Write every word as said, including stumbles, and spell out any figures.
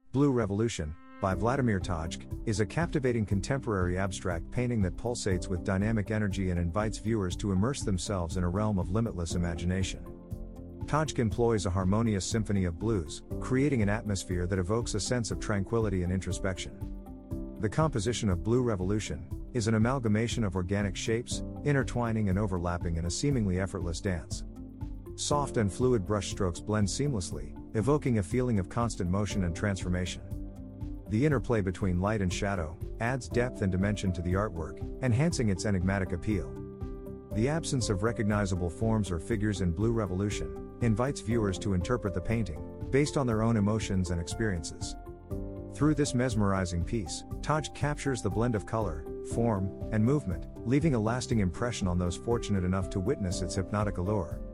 Blue Revolution, by Vladimir Tajc, is a captivating contemporary abstract painting that pulsates with dynamic energy and invites viewers to immerse themselves in a realm of limitless imagination. Tajc employs a harmonious symphony of blues, creating an atmosphere that evokes a sense of tranquility and introspection. The composition of Blue Revolution is an amalgamation of organic shapes, intertwining and overlapping in a seemingly effortless dance. Soft and fluid brushstrokes blend seamlessly, evoking a feeling of constant motion and transformation. The interplay between light and shadow adds depth and dimension to the artwork, enhancing its enigmatic appeal. The absence of recognizable forms or figures in Blue Revolution invites viewers to interpret the painting based on their own emotions and experiences. Through this mesmerizing piece, Tajc captures the blend of color, form, and movement, leaving a lasting impression on those fortunate enough to witness its hypnotic allure.